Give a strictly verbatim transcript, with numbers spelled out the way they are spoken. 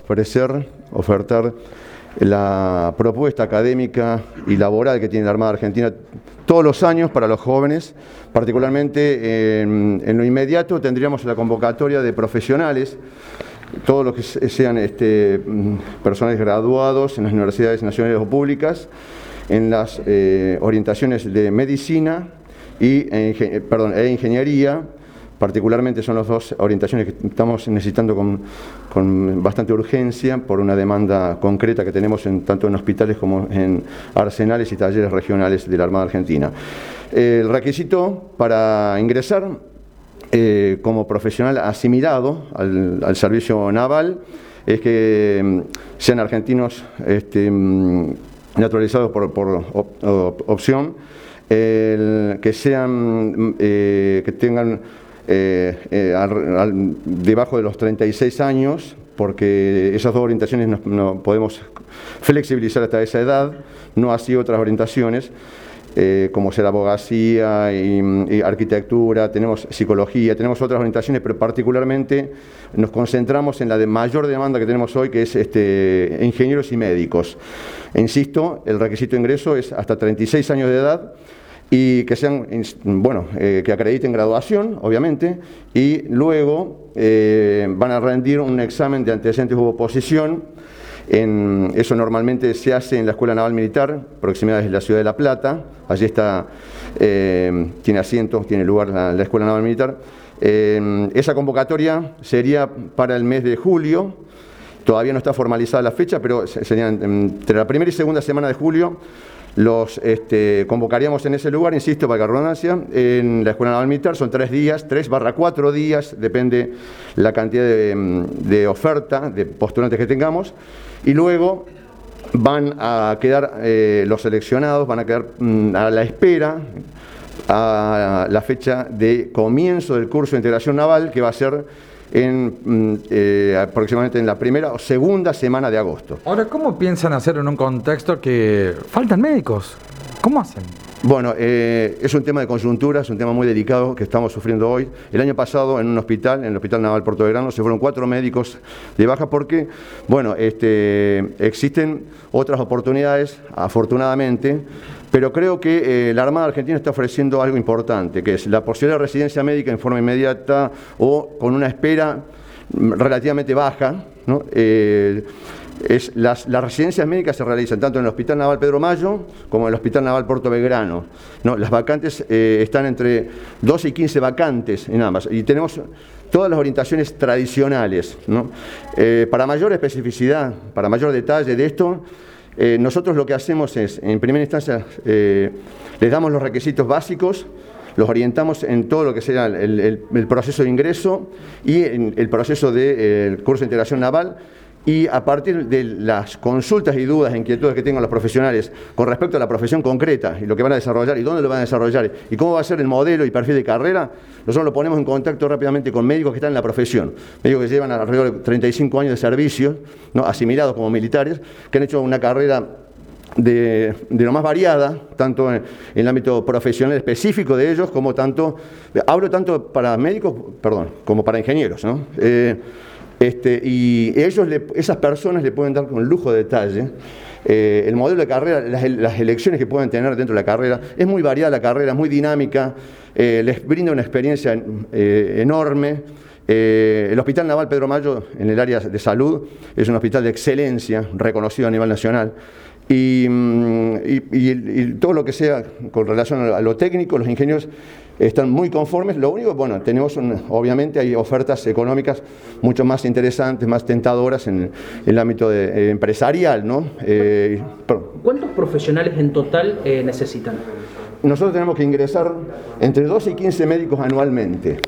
ofrecer, ofertar la propuesta académica y laboral que tiene la Armada Argentina todos los años para los jóvenes, particularmente en, en lo inmediato tendríamos la convocatoria de profesionales, todos los que sean este, personales graduados en las universidades nacionales o públicas, en las eh, orientaciones de medicina y, e, perdón, e ingeniería. Particularmente son las dos orientaciones que estamos necesitando con, con bastante urgencia por una demanda concreta que tenemos en, tanto en hospitales como en arsenales y talleres regionales de la Armada Argentina. El requisito para ingresar eh, como profesional asimilado al, al servicio naval es que mm, sean argentinos este, mm, naturalizados por, por op, op, opción, el, que sean, eh, que tengan Eh, eh, al, al, debajo de los treinta y seis años, porque esas dos orientaciones no, no podemos flexibilizar hasta esa edad, no así otras orientaciones, eh, como ser abogacía y, y arquitectura, tenemos psicología, tenemos otras orientaciones, pero particularmente nos concentramos en la de mayor demanda que tenemos hoy, que es este, ingenieros y médicos. E insisto, el requisito de ingreso es hasta treinta y seis años de edad, y que sean, bueno, eh, que acrediten graduación, obviamente, y luego eh, van a rendir un examen de antecedentes u oposición. En, eso normalmente se hace en la Escuela Naval Militar, proximidades de la Ciudad de La Plata. Allí está, eh, tiene asientos, tiene lugar la, la Escuela Naval Militar. Eh, esa convocatoria sería para el mes de julio. Todavía no está formalizada la fecha, pero sería entre la primera y segunda semana de julio. Los este, convocaríamos en ese lugar, insisto, para la redundancia, en la Escuela Naval Militar. Son tres días, tres barra cuatro días, depende la cantidad de, de oferta, de postulantes que tengamos, y luego van a quedar eh, los seleccionados, van a quedar mm, a la espera a la fecha de comienzo del curso de integración naval, que va a ser en eh, aproximadamente en la primera o segunda semana de agosto. Ahora, ¿cómo piensan hacer en un contexto que faltan médicos? ¿Cómo hacen? Bueno, eh, es un tema de coyuntura, es un tema muy delicado que estamos sufriendo hoy. El año pasado en un hospital, en el Hospital Naval Puerto Belgrano, se fueron cuatro médicos de baja porque, bueno, este, existen otras oportunidades, afortunadamente, pero creo que eh, la Armada Argentina está ofreciendo algo importante, que es la posibilidad de residencia médica en forma inmediata o con una espera relativamente baja, ¿no? Eh, Es, las, las residencias médicas se realizan tanto en el Hospital Naval Pedro Mayo como en el Hospital Naval Puerto Belgrano, ¿no? Las vacantes eh, están entre doce y quince vacantes en ambas y tenemos todas las orientaciones tradicionales, ¿no? Eh, para mayor especificidad, para mayor detalle de esto, eh, nosotros lo que hacemos es, en primera instancia, eh, les damos los requisitos básicos, los orientamos en todo lo que sea el, el, el proceso de ingreso y en el proceso del de, eh, curso de integración naval. Y a partir de las consultas y dudas e inquietudes que tengan los profesionales con respecto a la profesión concreta y lo que van a desarrollar y dónde lo van a desarrollar y cómo va a ser el modelo y perfil de carrera, nosotros lo ponemos en contacto rápidamente con médicos que están en la profesión, médicos que llevan alrededor de treinta y cinco años de servicio, ¿no? Asimilados como militares, que han hecho una carrera de, de lo más variada, tanto en, en el ámbito profesional específico de ellos, como tanto, hablo tanto para médicos, perdón, como para ingenieros, ¿no? Eh, Este, y ellos, le, esas personas le pueden dar con lujo de detalle eh, el modelo de carrera, las, las elecciones que pueden tener dentro de la carrera. Es muy variada la carrera, es muy dinámica, eh, les brinda una experiencia eh, enorme. Eh, el Hospital Naval Pedro Mayo, en el área de salud, es un hospital de excelencia, reconocido a nivel nacional. Y, y, y, y todo lo que sea con relación a lo técnico, los ingenieros están muy conformes. Lo único, bueno, tenemos un, obviamente hay ofertas económicas mucho más interesantes, más tentadoras en, en el ámbito de, eh, empresarial, ¿no? Eh, ¿Cuántos profesionales en total eh, necesitan? Nosotros tenemos que ingresar entre doce y quince médicos anualmente.